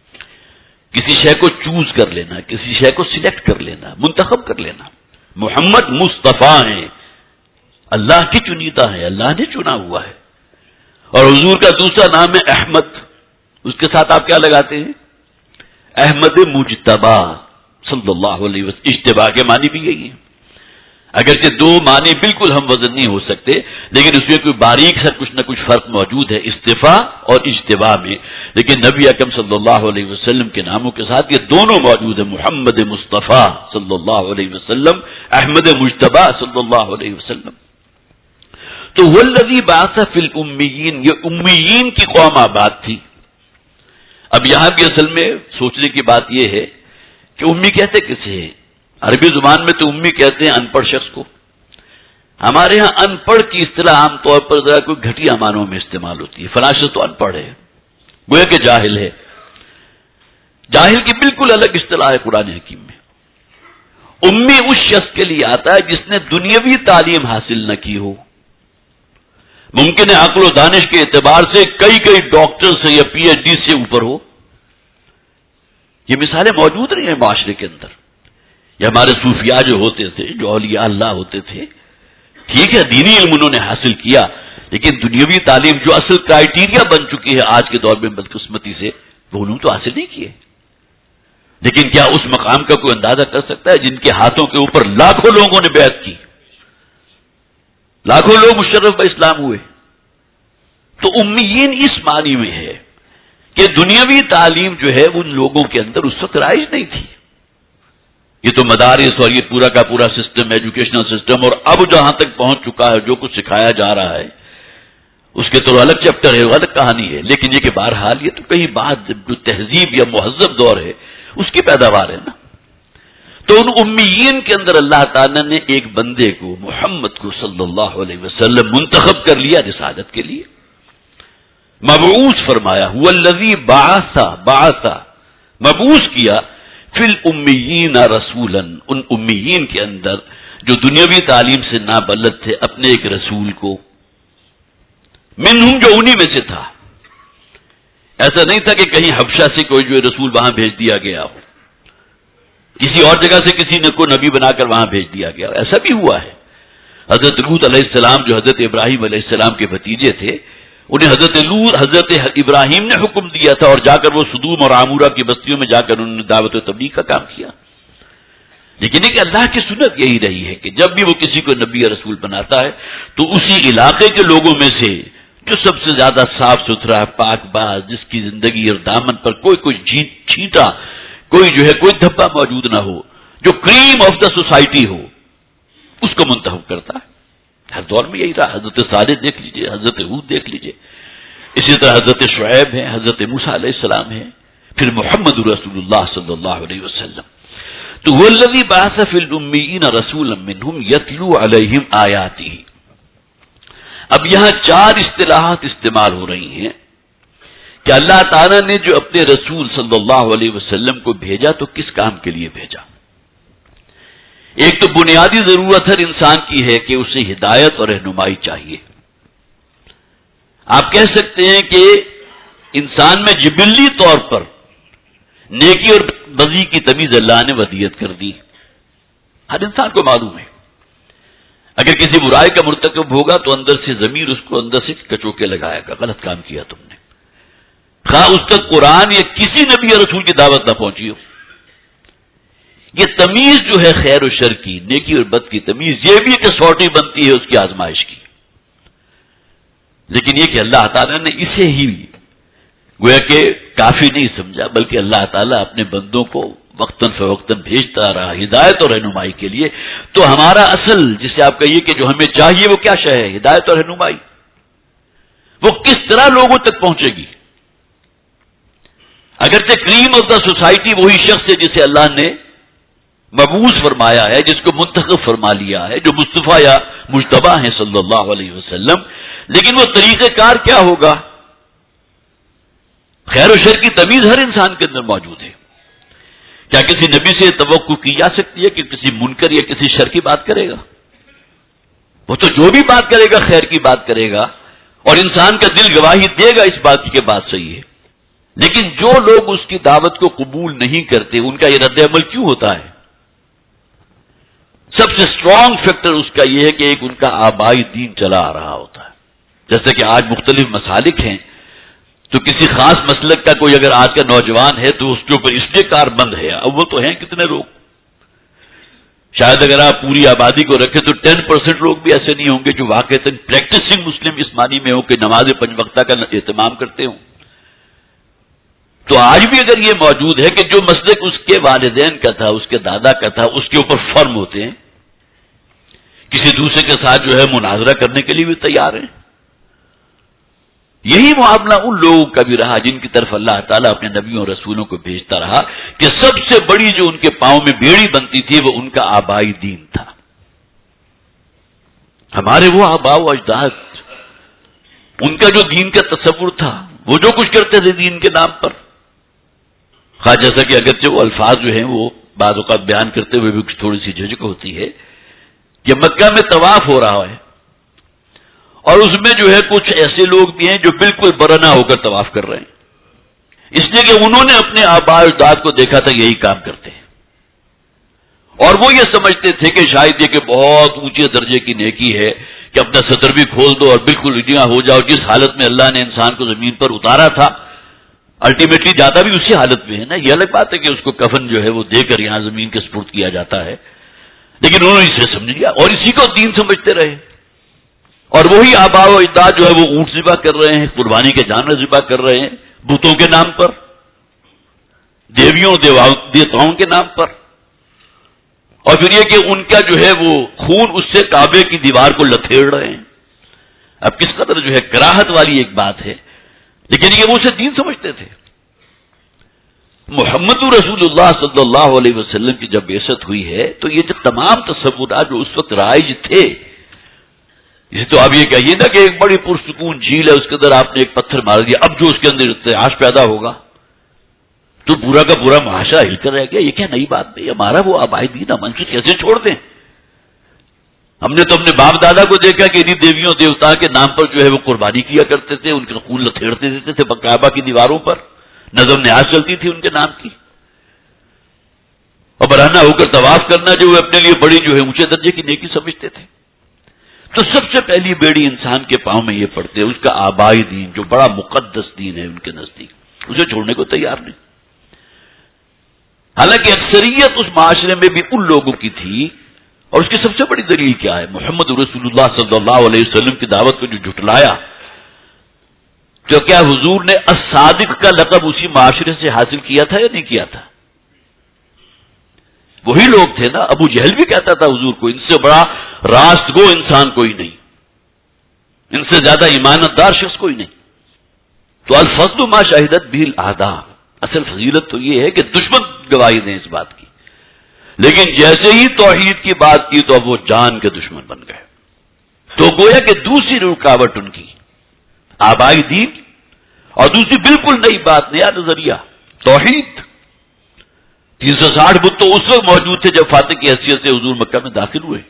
کسی شے کو چوز کر لینا، کسی شے کو سلیکٹ کر لینا، منتخب کر لینا۔ محمد مصطفیٰ ہیں، اللہ کی چنیدہ ہے، اللہ نے چنا ہوا ہے۔ اور حضور کا دوسرا نام ہے احمد، اس کے ساتھ آپ کیا لگاتے ہیں؟ احمد مجتبی صلی اللہ علیہ وسلم۔ اجتباء کے معنی بھی یہی ہے، اگرچہ دو معنی بالکل ہم وزن نہیں ہو سکتے، لیکن اس میں کوئی باریک سا کچھ نہ کچھ فرق موجود ہے استفاء اور اجتباء میں، لیکن نبی اکرم صلی اللہ علیہ وسلم کے ناموں کے ساتھ یہ دونوں موجود ہیں، محمد مصطفیٰ صلی اللہ علیہ وسلم، احمد مجتبی صلی اللہ علیہ وسلم۔ تو والذی بعث فی الامیین، یہ امیین کی قوم آباد تھی۔ اب یہاں بھی اصل میں سوچنے کی بات یہ ہے کہ امی کہتے کسے ہیں؟ عربی زبان میں تو امی کہتے ہیں ان پڑھ شخص کو، ہمارے ہاں ان پڑھ کی اصطلاح عام طور پر ذرا کوئی گھٹیا معنوں میں استعمال ہوتی ہے۔ فلاں شخص تو ان پڑھ ہے، گویا کہ جاہل ہے۔ جاہل کی بالکل الگ اصطلاح ہے قرآن حکیم میں۔ امی اس شخص کے لیے آتا ہے جس نے دنیاوی تعلیم حاصل نہ کی ہو، ممکن ہے عقل و دانش کے اعتبار سے کئی کئی ڈاکٹر سے یا پی ایچ ڈی سے اوپر ہو۔ یہ مثالیں موجود رہی ہیں معاشرے کے اندر۔ یہ ہمارے صوفیاء جو ہوتے تھے، جو اولیاء اللہ ہوتے تھے، ٹھیک ہے دینی علم انہوں نے حاصل کیا، لیکن دنیاوی تعلیم جو اصل کرائیٹیریا بن چکی ہے آج کے دور میں بدقسمتی سے، وہ علوم تو حاصل نہیں کیے۔ لیکن کیا اس مقام کا کوئی اندازہ کر سکتا ہے جن کے ہاتھوں کے اوپر لاکھوں لوگوں نے بیعت کی، لاکھوں لوگ مشرف با اسلام ہوئے؟ تو امیین اس معنی میں ہے کہ دنیاوی تعلیم جو ہے ان لوگوں کے اندر اس وقت رائج نہیں تھی۔ یہ تو مدارس اور یہ پورا کا پورا سسٹم، ایجوکیشنل سسٹم، اور اب جہاں تک پہنچ چکا ہے جو کچھ سکھایا جا رہا ہے اس کے تو الگ چیپٹر ہے، الگ کہانی ہے، لیکن یہ کہ بہرحال یہ تو کہیں بعد جو تہذیب یا مہذب دور ہے اس کی پیداوار ہے نا۔ تو ان امیین کے اندر اللہ تعالیٰ نے ایک بندے کو، محمد کو صلی اللہ علیہ وسلم منتخب کر لیا رسالت کے لیے، مبعوث فرمایا، هو الذی بعث بعث مبعوث کیا فی الامیین رسولا، ان امیین کے اندر جو دنیاوی تعلیم سے نابلد تھے، اپنے ایک رسول کو، منہم جو انہی میں سے تھا۔ ایسا نہیں تھا کہ کہیں حبشہ سے کوئی جو رسول وہاں بھیج دیا گیا ہو، کسی اور جگہ سے کسی نے کو نبی بنا کر وہاں بھیج دیا گیا، ایسا بھی ہوا ہے۔ حضرت لوط علیہ السلام جو حضرت ابراہیم علیہ السلام کے بھتیجے تھے، انہیں حضرت لوط حضرت ابراہیم نے حکم دیا تھا، اور جا کر وہ سدوم اور عمورہ کی بستیوں میں جا کر انہوں نے دعوت و تبلیغ کا کام کیا۔ لیکن ایک اللہ کی سنت یہی رہی ہے کہ جب بھی وہ کسی کو نبی یا رسول بناتا ہے تو اسی علاقے کے لوگوں میں سے جو سب سے زیادہ صاف ستھرا، پاک باز، جس کی زندگی اور دامن پر کوئی کوئی چھینٹا، کوئی جو ہے کوئی دھبا موجود نہ ہو، جو کریم آف دا سوسائٹی ہو، اس کو منتخب کرتا ہے. ہر دور میں یہی رہا. حضرت صالح دیکھ لیجئے, حضرت ہود دیکھ لیجئے, اسی طرح حضرت شعیب ہیں, حضرت موسیٰ علیہ السلام ہیں, پھر محمد رسول اللہ صلی اللہ علیہ وسلم. تو وہ الذی بعث فی الامیین رسولا منہم یتلو علیہم آیاتہ. اب یہاں چار اصطلاحات استعمال ہو رہی ہیں کہ اللہ تعالیٰ نے جو اپنے رسول صلی اللہ علیہ وسلم کو بھیجا تو کس کام کے لیے بھیجا. ایک تو بنیادی ضرورت ہر انسان کی ہے کہ اسے ہدایت اور رہنمائی چاہیے. آپ کہہ سکتے ہیں کہ انسان میں جبلی طور پر نیکی اور بدی کی تمیز اللہ نے ودیت کر دی. ہر انسان کو معلوم ہے اگر کسی برائی کا مرتکب ہوگا تو اندر سے ضمیر اس کو اندر سے کچوکے لگائے گا, غلط کام کیا تم نے, خواہ اس تک قرآن یا کسی نبی یا رسول کی دعوت نہ پہنچی ہو. یہ تمیز جو ہے خیر و شر کی, نیکی اور بد کی تمیز, یہ بھی ایک کسوٹی بنتی ہے اس کی آزمائش کی. لیکن یہ کہ اللہ تعالیٰ نے اسے ہی گویا کہ کافی نہیں سمجھا, بلکہ اللہ تعالیٰ اپنے بندوں کو وقتاً فوقتاً بھیجتا رہا ہدایت اور رہنمائی کے لیے. تو ہمارا اصل جسے آپ کہیے کہ جو ہمیں چاہیے وہ کیا شے ہے, ہدایت اور رہنمائی. وہ کس طرح لوگوں تک پہنچے گی. اگرچہ کریم آف دا سوسائٹی وہی شخص ہے جسے اللہ نے مبعوث فرمایا ہے, جس کو منتخب فرما لیا ہے, جو مصطفیٰ یا مجتبی ہیں صلی اللہ علیہ وسلم, لیکن وہ طریقہ کار کیا ہوگا. خیر و شر کی تمیز ہر انسان کے اندر موجود ہے. کیا کسی نبی سے توقع کی جا سکتی ہے کہ کسی منکر یا کسی شر کی بات کرے گا؟ وہ تو جو بھی بات کرے گا خیر کی بات کرے گا, اور انسان کا دل گواہی دے گا اس بات کی کہ بات صحیح ہے. لیکن جو لوگ اس کی دعوت کو قبول نہیں کرتے, ان کا یہ رد عمل کیوں ہوتا ہے؟ سب سے اسٹرانگ فیکٹر اس کا یہ ہے کہ ایک ان کا آبائی دین چلا آ رہا ہوتا ہے. جیسے کہ آج مختلف مسالک ہیں, تو کسی خاص مسلک کا کوئی اگر آج کا نوجوان ہے تو اس کے اوپر اس لیے کار بند ہے. اب وہ تو ہیں کتنے لوگ, شاید اگر آپ پوری آبادی کو رکھیں تو ٹین پرسینٹ لوگ بھی ایسے نہیں ہوں گے جو واقعتاً پریکٹسنگ مسلم اس معنی میں ہوں کہ نماز پنج وقتہ کا اہتمام کرتے ہوں. تو آج بھی اگر یہ موجود ہے کہ جو مسلک اس کے والدین کا تھا, اس کے دادا کا تھا, اس کے اوپر فرم ہوتے ہیں, کسی دوسرے کے ساتھ جو ہے مناظرہ کرنے کے لیے بھی تیار ہیں. یہی معاملہ ان لوگوں کا بھی رہا جن کی طرف اللہ تعالیٰ اپنے نبیوں اور رسولوں کو بھیجتا رہا کہ سب سے بڑی جو ان کے پاؤں میں بیڑی بنتی تھی وہ ان کا آبائی دین تھا. ہمارے وہ آبا و اجداد, ان کا جو دین کا تصور تھا, وہ جو کچھ کرتے تھے دین کے نام پر, خواہ جیسا کہ اگرچہ وہ الفاظ جو ہیں وہ بعض اوقات بیان کرتے ہوئے بھی تھوڑی سی جھجک ہوتی ہے کہ مکہ میں طواف ہو رہا ہے اور اس میں جو ہے کچھ ایسے لوگ بھی ہیں جو بالکل برہنہ ہو کر طواف کر رہے ہیں, اس لیے کہ انہوں نے اپنے آباء و اجداد کو دیکھا تھا یہی کام کرتے ہیں, اور وہ یہ سمجھتے تھے کہ شاید یہ کہ بہت اونچے درجے کی نیکی ہے کہ اپنا سطر بھی کھول دو اور بالکل اڈیاں ہو جاؤ. جس حالت میں اللہ نے انسان کو زمین پر اتارا تھا الٹیمیٹلی جاتا بھی اسی حالت میں ہے نا. یہ الگ بات ہے کہ اس کو کفن جو ہے وہ دے کر یہاں زمین کے سپرد کیا جاتا ہے, لیکن انہوں نے اسے سمجھ لیا اور اسی کو دین سمجھتے رہے. اور وہی آباء و اجداد جو ہے وہ اونٹ ذبح کر رہے ہیں, قربانی کے جانور ذبح کر رہے ہیں بتوں کے نام پر, دیویوں دیوتاؤں کے نام پر, اور پھر یہ کہ ان کا جو ہے وہ خون اس سے کعبے کی دیوار کو لتھیڑ رہے ہیں. اب کس قدر جو ہے کراہت والی ایک بات ہے, لیکن یہ وہ اسے دین سمجھتے تھے. محمد رسول اللہ صلی اللہ علیہ وسلم کی جب بعثت ہوئی ہے تو یہ جو تمام تصورات جو اس وقت رائج تھے, یہ تو آپ یہ کہیے نا کہ ایک بڑی پرسکون جھیل ہے, اس کے اندر آپ نے ایک پتھر مار دیا, اب جو اس کے اندر ارتعاش پیدا ہوگا تو پورا کا پورا معاشرہ ہل کر رہ گیا. یہ کیا نئی بات نہیں, ہمارا وہ آبائی دین ہم سے کیسے چھوڑ دیں؟ ہم نے تو اپنے باپ دادا کو دیکھا کہ انہیں دیویوں دیوتا کے نام پر جو ہے وہ قربانی کیا کرتے تھے, ان کے خون لتھیڑتے دیتے تھے کعبہ کی دیواروں پر, نظم نیاز چلتی تھی ان کے نام کی, اور برہنہ ہو کر طواف کرنا جو وہ اپنے لیے بڑی جو ہے اونچے درجے کی نیکی سمجھتے تھے. تو سب سے پہلی بیڑی انسان کے پاؤں میں یہ پڑتے, اس کا آبائی دین جو بڑا مقدس دین ہے ان کے نزدیک, اسے چھوڑنے کو تیار نہیں. حالانکہ اکثریت اس معاشرے میں بھی ان لوگوں کی تھی, اور اس کی سب سے بڑی دلیل کیا ہے, محمد رسول اللہ صلی اللہ علیہ وسلم کی دعوت کو جو جھٹلایا, تو کیا حضور نے الصادق کا لقب اسی معاشرے سے حاصل کیا تھا یا نہیں کیا تھا؟ وہی لوگ تھے نا. ابو جہل بھی کہتا تھا حضور کو ان سے بڑا راست گو انسان کوئی نہیں, ان سے زیادہ ایمانتدار شخص کوئی نہیں. تو الفضل ما شہدت به الاعداء, اصل فضیلت تو یہ ہے کہ دشمن گواہی دیں اس بات کی. لیکن جیسے ہی توحید کی بات کی تو اب وہ جان کے دشمن بن گئے. تو گویا کہ دوسری رکاوٹ ان کی آبائی دین, اور دوسری بالکل نئی بات, نیا نظریہ توحید. تین سو ساٹھ بت تو اس وقت موجود تھے جب فاتح کی حیثیت سے حضور مکہ میں داخل ہوئے.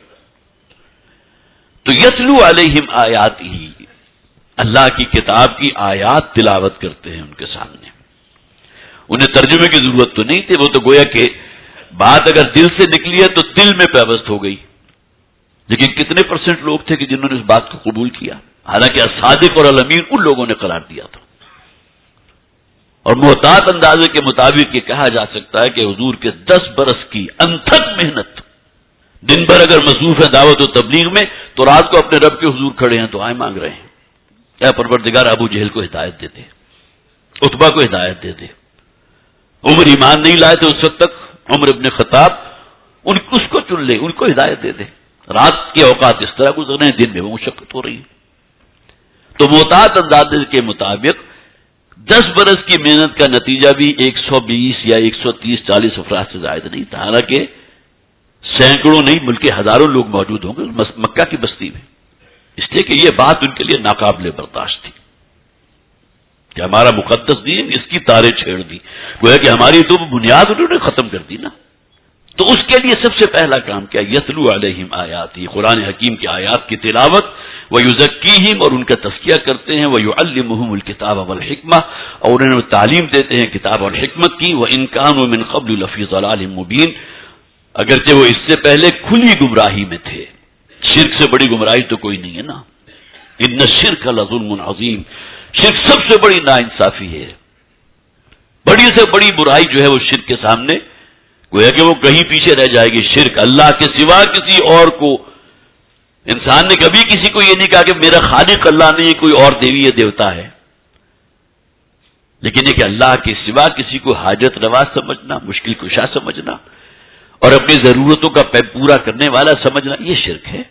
تو یتلو علیہم آیات ہی, اللہ کی کتاب کی آیات تلاوت کرتے ہیں ان کے سامنے. انہیں ترجمے کی ضرورت تو نہیں تھی, وہ تو گویا کہ بات اگر دل سے نکلی ہے تو دل میں پیوست ہو گئی. لیکن کتنے پرسنٹ لوگ تھے کہ جنہوں نے اس بات کو قبول کیا, حالانکہ الصادق اور الامین ان لوگوں نے قرار دیا تھا. اور محتاط اندازے کے مطابق یہ کہا جا سکتا ہے کہ حضور کے دس برس کی انتھک محنت, دن بھر اگر مصروف ہے دعوت و تبلیغ میں تو رات کو اپنے رب کے حضور کھڑے ہیں, دعائیں مانگ رہے ہیں, اے پروردگار ابو جہل کو ہدایت دے دے, عتبہ کو ہدایت دے دے. عمر ایمان نہیں لائے تھے اس وقت تک, عمر ابن خطاب, ان اس کو چن لے, ان کو ہدایت دے دے. رات کے اوقات اس طرح گزر رہے ہیں, دن میں وہ مشقت ہو رہی ہے. تو محتاط اندازے کے مطابق دس برس کی محنت کا نتیجہ بھی ایک سو بیس یا ایک سو تیس چالیس افراد سے زائد نہیں تھا, حالانکہ سینکڑوں نہیں بلکہ ہزاروں لوگ موجود ہوں گے مکہ کی بستی میں. اس لیے کہ یہ بات ان کے لیے ناقابل برداشت تھی کہ ہمارا مقدس دین اس کی تاریں چھیڑ دی, گویا کہ ہماری تو بنیاد انہوں نے ختم کر دی نا. تو اس کے لیے سب سے پہلا کام کیا, یتلو علیہم آیاتی, قرآن حکیم کی آیات کی تلاوت, وَيُزَكِّيهِمْ, اور ان کا تزکیہ کرتے ہیں, وَيُعَلِّمُهُمُ الْكِتَابَ وَالْحِكْمَةَ, اور انہیں تعلیم دیتے ہیں کتاب اور حکمت کی. وَإِن كَانُوا مِن قَبْلُ لَفِي ضَلَالٍ مُبِينٍ, اگرچہ وہ اس سے پہلے کھلی گمراہی میں تھے. شرک سے بڑی گمراہی تو کوئی نہیں ہے نا. ان الشرک لظلم عظیم, شرک سب سے بڑی ناانصافی ہے, بڑی سے بڑی برائی جو ہے وہ شرک کے سامنے گویا کہ وہ کہیں پیچھے رہ جائے گی. شرک, اللہ کے سوا کسی اور کو, انسان نے کبھی کسی کو یہ نہیں کہا کہ میرا خالق اللہ نہیں, کوئی اور دیوی ہے دیوتا ہے, لیکن یہ کہ اللہ کے سوا کسی کو حاجت روا سمجھنا, مشکل کشا سمجھنا اور اپنی ضرورتوں کا پورا کرنے والا سمجھنا, یہ شرک ہے.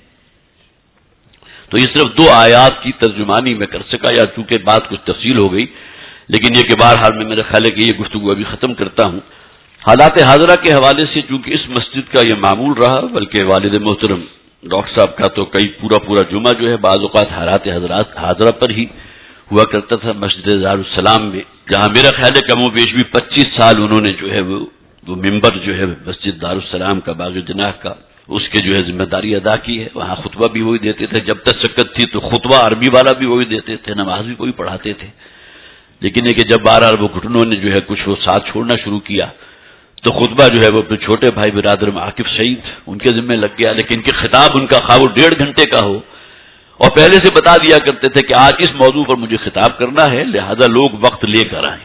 تو یہ صرف دو آیات کی ترجمانی میں کر سکا, یا چونکہ بات کچھ تفصیل ہو گئی, لیکن یہ کہ بہرحال میں میرا خیال ہے کہ یہ گفتگو ابھی ختم کرتا ہوں. حالات حاضرہ کے حوالے سے چونکہ اس مسجد کا یہ معمول رہا, بلکہ والد محترم ڈاکٹر صاحب کا تو کئی پورا پورا جمعہ جو ہے بعض اوقات حالات حضرات حاضرہ پر ہی ہوا کرتا تھا مسجد دارالسلام میں, جہاں میرا خیال ہے کم و بیش بھی پچیس سال انہوں نے جو ہے وہ وہ ممبر جو ہے مسجد دارالسلام کا باغ جناح کا اس کے جو ہے ذمہ داری ادا کی ہے. وہاں خطبہ بھی وہی دیتے تھے, جب تک شکت تھی تو خطبہ عربی والا بھی وہی دیتے تھے, نماز بھی وہی پڑھاتے تھے. لیکن یہ کہ جب بار بار وہ گھٹنوں نے جو ہے کچھ وہ ساتھ چھوڑنا شروع کیا تو خطبہ جو ہے وہ اپنے چھوٹے بھائی برادر عاقب سعید ان کے ذمہ لگ گیا. لیکن ان کے خطاب ان کا خواہ وہ ڈیڑھ گھنٹے کا ہو, اور پہلے سے بتا دیا کرتے تھے کہ آج اس موضوع پر مجھے خطاب کرنا ہے, لہذا لوگ وقت لے کر آئیں.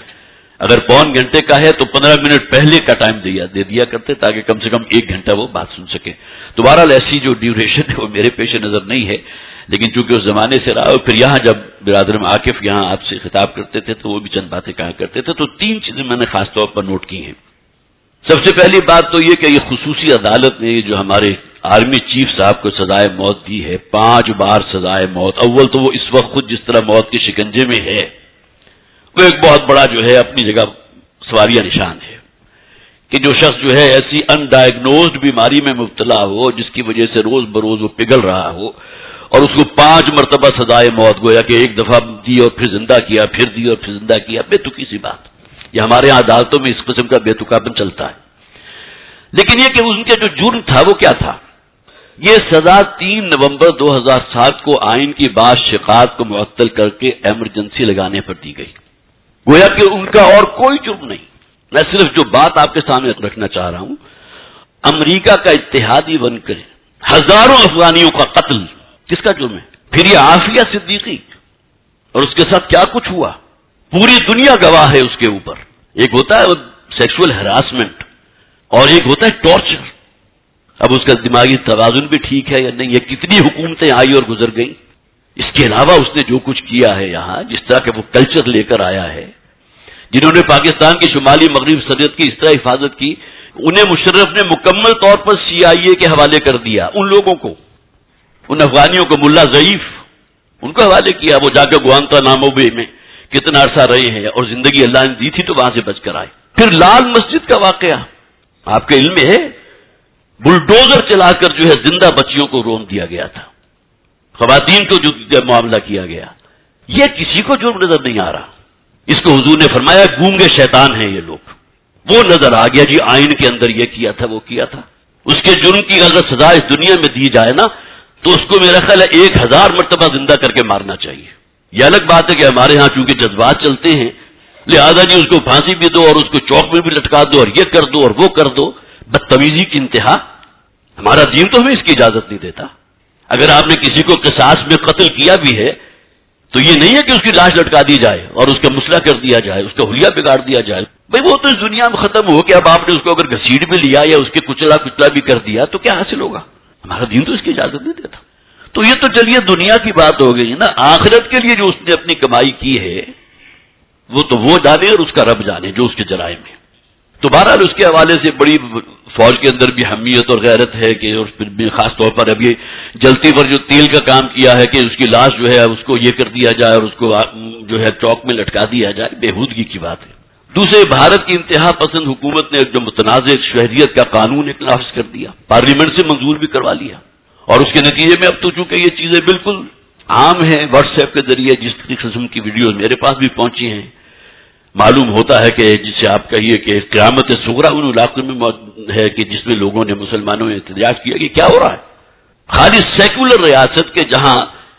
اگر پون گھنٹے کا ہے تو پندرہ منٹ پہلے کا ٹائم دیا دے دیا کرتے تاکہ کم سے کم ایک گھنٹہ وہ بات سن سکے. تو بہرحال ایسی جو ڈیوریشن ہے وہ میرے پیش نظر نہیں ہے, لیکن چونکہ اس زمانے سے رہا, اور پھر یہاں جب برادر عاقف یہاں آپ سے خطاب کرتے تھے تو وہ بھی چند باتیں کہا کرتے تھے. تو تین چیزیں میں نے خاص طور پر نوٹ کی ہیں. سب سے پہلی بات تو یہ کہ یہ خصوصی عدالت نے جو ہمارے آرمی چیف صاحب کو سزائے موت دی ہے, پانچ بار سزائے موت. اول تو وہ اس وقت خود جس طرح موت کے شکنجے میں ہے وہ ایک بہت بڑا جو ہے اپنی جگہ سواریہ نشان ہے کہ جو شخص جو ہے ایسی ان ڈائگنوزڈ بیماری میں مبتلا ہو جس کی وجہ سے روز بروز وہ پگھل رہا ہو, اور اس کو پانچ مرتبہ سزائے موت گویا کہ ایک دفعہ دی اور پھر زندہ کیا, پھر دی اور پھر زندہ کیا. بے تکی سی بات, یہ ہمارے یہاں عدالتوں میں اس قسم کا بے تکاپن چلتا ہے. لیکن یہ کہ ان کے جو جرم تھا وہ کیا تھا, یہ سزا تین نومبر دو ہزار سات کو آئین کی بعض شقات کو معطل کر کے ایمرجنسی لگانے پر دی گئی. گویا کہ ان کا اور کوئی جرم نہیں. میں صرف جو بات آپ کے سامنے رکھنا چاہ رہا ہوں, امریکہ کا اتحادی بن کر ہزاروں افغانیوں کا قتل کس کا جرم ہے؟ پھر یہ عافیہ صدیقی اور اس کے ساتھ کیا کچھ ہوا پوری دنیا گواہ ہے اس کے اوپر. ایک ہوتا ہے سیکسول ہراسمنٹ اور ایک ہوتا ہے ٹارچر. اب اس کا دماغی توازن بھی ٹھیک ہے یا نہیں, یہ کتنی حکومتیں آئی اور گزر گئیں. اس کے علاوہ اس نے جو کچھ کیا ہے یہاں, جس طرح کہ وہ کلچر لے کر آیا ہے, جنہوں نے پاکستان کی شمالی مغرب سرحد کی اس طرح حفاظت کی انہیں مشرف نے مکمل طور پر سی آئی اے کے حوالے کر دیا، ان لوگوں کو، ان افغانیوں کو، ملا ضعیف ان کو حوالے کیا. وہ جا کے گوانتانامو بے میں کتنا عرصہ رہے ہیں اور زندگی اللہ نے دی تھی تو وہاں سے بچ کر آئے. پھر لال مسجد کا واقعہ آپ کے علم میں ہے، بلڈوزر چلا کر جو ہے زندہ بچیوں کو روم دیا گیا تھا، خواتین کو جو معاملہ کیا گیا. یہ کسی کو جرم نظر نہیں آ رہا. اس کو حضور نے فرمایا گونگے شیطان ہیں یہ لوگ. وہ نظر آ گیا جی آئین کے اندر یہ کیا تھا وہ کیا تھا. اس کے جرم کی اگر سزا اس دنیا میں دی جائے نا تو اس کو میرا خیال ہے ایک ہزار مرتبہ زندہ کر کے مارنا چاہیے. یہ الگ بات ہے کہ ہمارے ہاں چونکہ جذبات چلتے ہیں لہذا جی اس کو پھانسی بھی دو اور اس کو چوک میں بھی لٹکا دو اور یہ کر دو اور وہ کر دو. بدتمیزی کی انتہا. ہمارا دین تو ہمیں اس کی اجازت نہیں دیتا. اگر آپ نے کسی کو قصاص میں قتل کیا بھی ہے تو یہ نہیں ہے کہ اس کی لاش لٹکا دی جائے اور اس کا مسئلہ کر دیا جائے، اس کا حلیہ بگاڑ دیا جائے. بھئی وہ تو اس دنیا میں ختم ہو کہ اب آپ نے اس کو اگر گھسیٹ بھی لیا یا اس کے کچلا کچلا بھی کر دیا تو کیا حاصل ہوگا؟ ہمارا دین تو اس کی اجازت نہیں دیتا. تو یہ تو چلیے دنیا کی بات ہو گئی نا. آخرت کے لیے جو اس نے اپنی کمائی کی ہے وہ تو وہ جانے اور اس کا رب جانے جو اس کے جرائم ہے. تو بہرحال اس کے حوالے سے بڑی فوج کے اندر بھی حمیت اور غیرت ہے کہ اور پھر بھی خاص طور پر ابھی جلتی پر جو تیل کا کام کیا ہے کہ اس کی لاش جو ہے اس کو یہ کر دیا جائے اور اس کو جو ہے چوک میں لٹکا دیا جائے، بےہودگی کی بات ہے. دوسرے بھارت کی انتہا پسند حکومت نے جو متنازع شہریت کا قانون ایک نافذ کر دیا، پارلیمنٹ سے منظور بھی کروا لیا اور اس کے نتیجے میں اب تو چونکہ یہ چیزیں بالکل عام ہیں، واٹس ایپ کے ذریعے جس قسم کی ویڈیوز میرے پاس بھی پہنچی ہیں معلوم ہوتا ہے کہ جسے آپ کہیے کہ قیامت صغریٰ ان علاقوں میں ہے کہ جس میں لوگوں نے مسلمانوں نے احتجاج کیا کہ کیا ہو رہا ہے. خالی سیکولر ریاست کے جہاں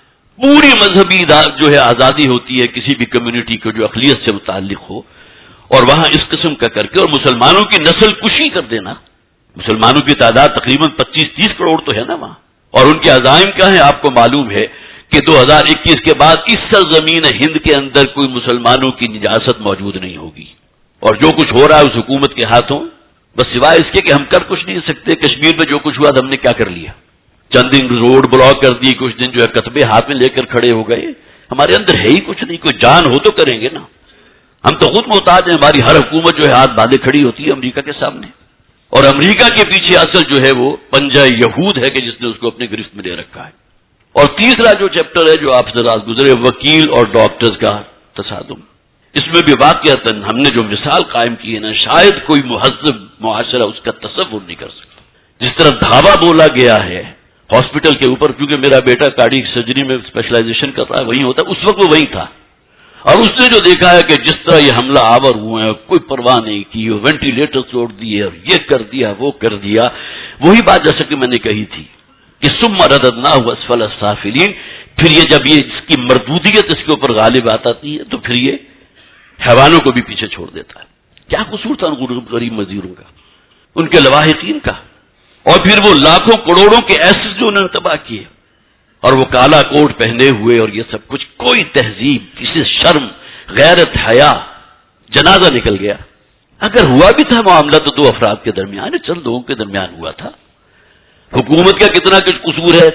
پوری مذہبی جو ہے آزادی ہوتی ہے کسی بھی کمیونٹی کو جو اقلیت سے متعلق ہو اور وہاں اس قسم کا کر کے اور مسلمانوں کی نسل کشی کر دینا. مسلمانوں کی تعداد تقریباً پچیس تیس کروڑ تو ہے نا وہاں اور ان کے عزائم کیا ہیں آپ کو معلوم ہے کہ دو ہزار اکیس کے بعد اس سرزمین ہند کے اندر کوئی مسلمانوں کی نجاست موجود نہیں ہوگی اور جو کچھ ہو رہا ہے اس حکومت کے ہاتھوں بس سوائے اس کے کہ ہم کر کچھ نہیں سکتے. کشمیر میں جو کچھ ہوا ہم نے کیا کر لیا؟ چند دن روڈ بلاک کر دی، کچھ دن جو ہے کتبے ہاتھ میں لے کر کھڑے ہو گئے. ہمارے اندر ہے ہی کچھ نہیں. کوئی جان ہو تو کریں گے نا. ہم تو خود محتاج ہیں. ہماری ہر حکومت جو ہے ہاتھ باندھے کھڑی ہوتی ہے امریکہ کے سامنے اور امریکہ کے پیچھے اصل جو ہے وہ پنجہ یہود ہے کہ جس نے اس کو اپنے گرفت میں لے رکھا ہے. اور تیسرا جو چیپٹر ہے جو آپ سے رات گزرے وکیل اور ڈاکٹرز کا تصادم، اس میں بھی واقعتاً ہم نے جو مثال قائم کی ہے نا شاید کوئی مہذب معاشرہ اس کا تصور نہیں کر سکتا. جس طرح دھاوا بولا گیا ہے ہاسپٹل کے اوپر، کیونکہ میرا بیٹا کارڈیک سرجری میں اسپیشلائزیشن کر رہا ہے وہیں ہوتا ہے، اس وقت وہ وہیں تھا اور اس نے جو دیکھا ہے کہ جس طرح یہ حملہ آور ہوئے ہیں کوئی پرواہ نہیں کی، وینٹیلیٹر توڑ دیے اور یہ کر دیا وہ کر دیا. وہی بات جیسا کہ میں نے کہی تھی کہ ثم رددناہ اسفل السافلین. پھر یہ جب یہ اس کی مردودیت اس کے اوپر غالب آتی ہے تو پھر یہ حیوانوں کو بھی پیچھے چھوڑ دیتا ہے. کیا قصور تھا ان غریب مزدوروں کا، ان کے لواحقین کا؟ اور پھر وہ لاکھوں کروڑوں کے ایسے جو انہوں نے تباہ کیے اور وہ کالا کوٹ پہنے ہوئے اور یہ سب کچھ، کوئی تہذیب، کسی شرم، غیرت، حیا. جنازہ نکل گیا. اگر ہوا بھی تھا معاملہ تو دو افراد کے درمیان، چند لوگوں کے درمیان ہوا تھا. حکومت کا کتنا کچھ قصور ہے؟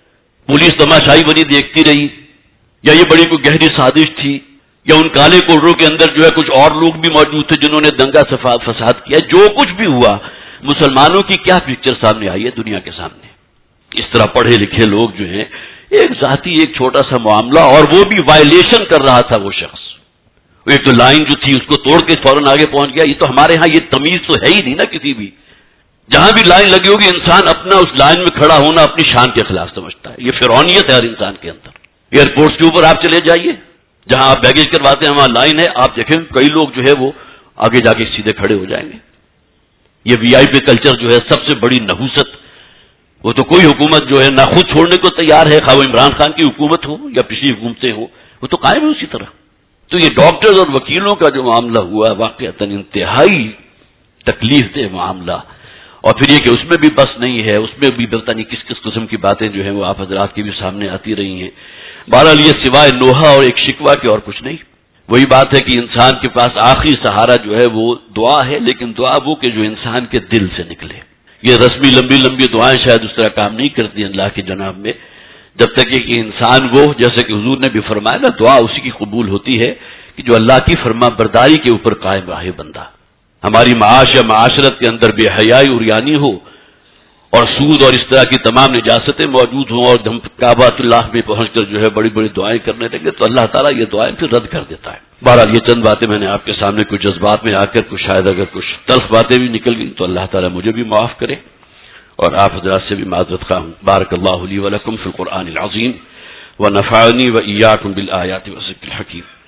پولیس تماشائی بنی دیکھتی رہی یا یہ بڑی کوئی گہری سازش تھی یا ان کالے کوٹروں کے اندر جو ہے کچھ اور لوگ بھی موجود تھے جنہوں نے دنگا فساد کیا؟ جو کچھ بھی ہوا مسلمانوں کی کیا پکچر سامنے آئی ہے دنیا کے سامنے؟ اس طرح پڑھے لکھے لوگ جو ہیں ایک ذاتی ایک چھوٹا سا معاملہ اور وہ بھی وائلیشن کر رہا تھا وہ شخص. ایک تو لائن جو تھی اس کو توڑ کے فوراً آگے پہنچ گیا. یہ تو ہمارے ہاں یہ تمیز تو ہے ہی نہیں نا کسی بھی. جہاں بھی لائن لگی ہوگی انسان اپنا اس لائن میں کھڑا ہونا اپنی شان کے خلاف سمجھتا ہے. یہ فرعونیت ہے ہر انسان کے اندر. ایئرپورٹس کے اوپر آپ چلے جائیے جہاں آپ بیگیج کرواتے ہیں وہاں لائن ہے، آپ دیکھیں کئی لوگ جو ہے وہ آگے جا کے سیدھے کھڑے ہو جائیں گے. یہ وی آئی پی کلچر جو ہے سب سے بڑی نحوست، وہ تو کوئی حکومت جو ہے نہ خود چھوڑنے کو تیار ہے، خواہ عمران خان کی حکومت ہو یا پچھلی حکومتیں ہو، وہ تو قائم ہے اسی طرح. تو یہ ڈاکٹرز اور وکیلوں کا جو معاملہ ہوا واقعتاً انتہائی تکلیف دہ معاملہ. اور پھر یہ کہ اس میں بھی بس نہیں ہے، اس میں بھی پتہ نہیں کس کس قسم کی باتیں جو ہیں وہ آپ حضرات کی بھی سامنے آتی رہی ہیں. بہرحال یہ سوائے نوحہ اور ایک شکوہ کے اور کچھ نہیں. وہی بات ہے کہ انسان کے پاس آخری سہارا جو ہے وہ دعا ہے، لیکن دعا وہ کہ جو انسان کے دل سے نکلے. یہ رسمی لمبی لمبی دعائیں شاید اس طرح کام نہیں کرتی اللہ کی جناب میں، جب تک کہ انسان وہ جیسے کہ حضور نے بھی فرمایا نا دعا اسی کی قبول ہوتی ہے کہ جو اللہ کی فرما برداری کے اوپر قائم رہے بندہ. ہماری معاش یا معاشرت کے اندر بے حیائی اور یعنی ہو اور سود اور اس طرح کی تمام نجاستیں موجود ہوں اور ہم کعبۃ اللہ میں پہنچ کر جو ہے بڑی بڑی دعائیں کرنے لگے تو اللہ تعالیٰ یہ دعائیں پھر رد کر دیتا ہے۔ بہرحال یہ چند باتیں میں نے آپ کے سامنے کچھ جذبات میں آ کر کچھ شاید اگر کچھ تلخ باتیں بھی نکل گئی تو اللہ تعالیٰ مجھے بھی معاف کرے اور آپ حضرات سے بھی معذرت خواہ ہوں۔ بارک اللہ لی ولکم فی القرآن العظیم ونفعنی وإیاکم بالآیات والذکر الحکیم۔